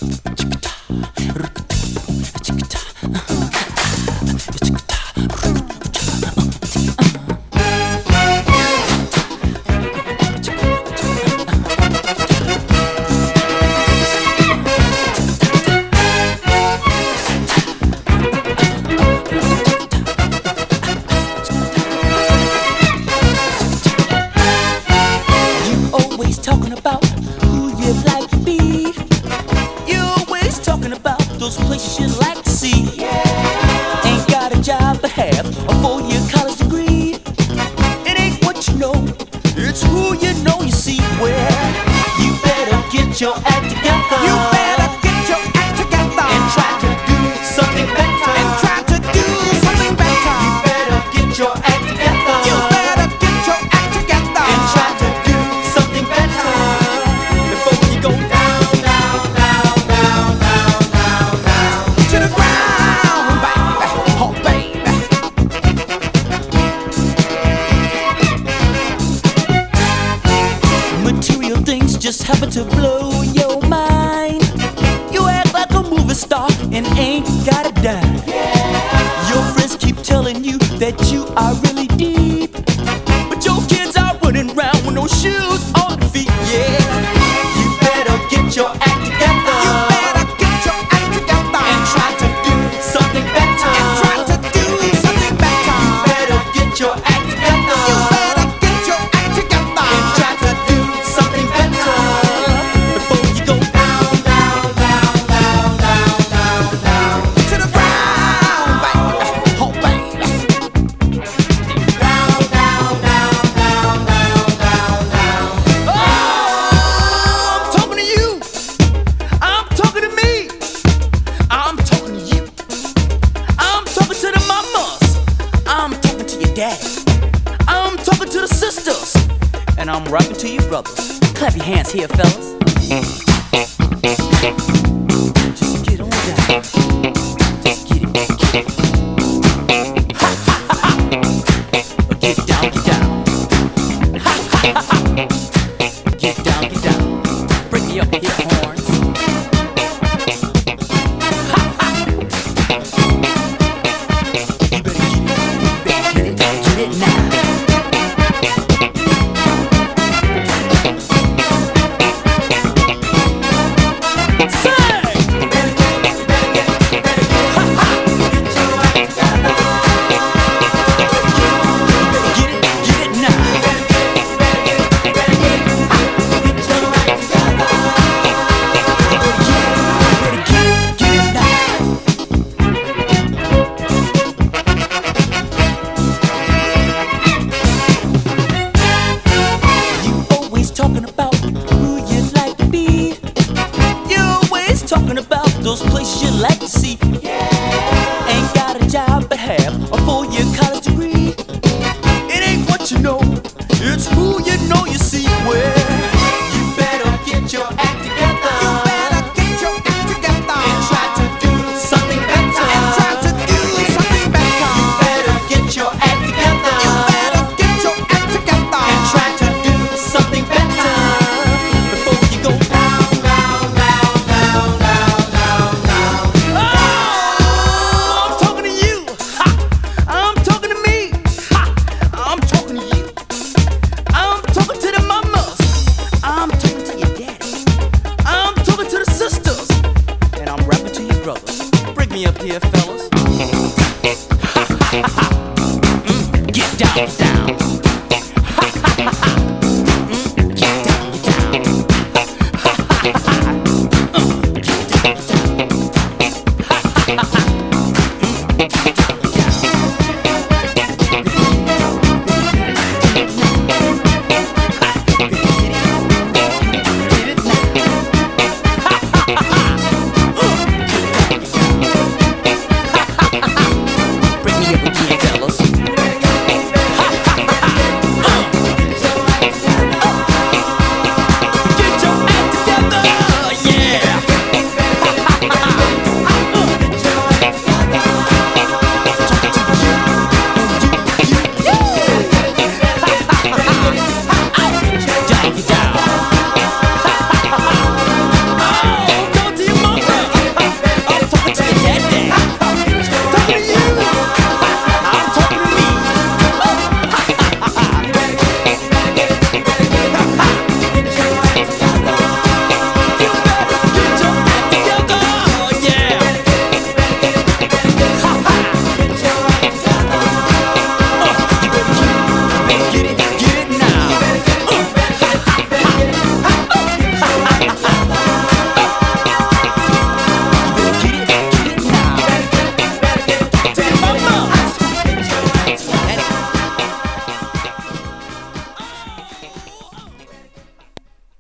Talking about who you'd like to be. You're always talking about those places you'd like to see. Ain't got a job but have a 4-year college degree. It ain't what you know, it's who you know. You see, well, you better get your act together. You better get your act together and try to do something better. And try to do something better. You better get your act together. You better get your act together and try to do something better before you go down, down, down, down, down, down, down to the ground, baby, oh baby. Material things just happen to blow your mind. You act like a movie star and ain't got a dime. Your friends keep telling you that you are really deep, but your kids are running around with no shoes on their feet. Yeah, you better get your act together. You better get your act together and try to do something better. And try to do something better. You better get your act together. You better get your act together and try to do something better before you go down, down, down, down, down, down, down to the ground, baby, oh baby. Down, down, down, down, down, down, down. Oh, I'm talking to you. I'm talking to me. I'm talking to you. I'm talking to the mamas. I'm talking to your dad. I'm talking to the sisters. And I'm rapping to you brothers. Clap your hands here, fellas. Just get on down.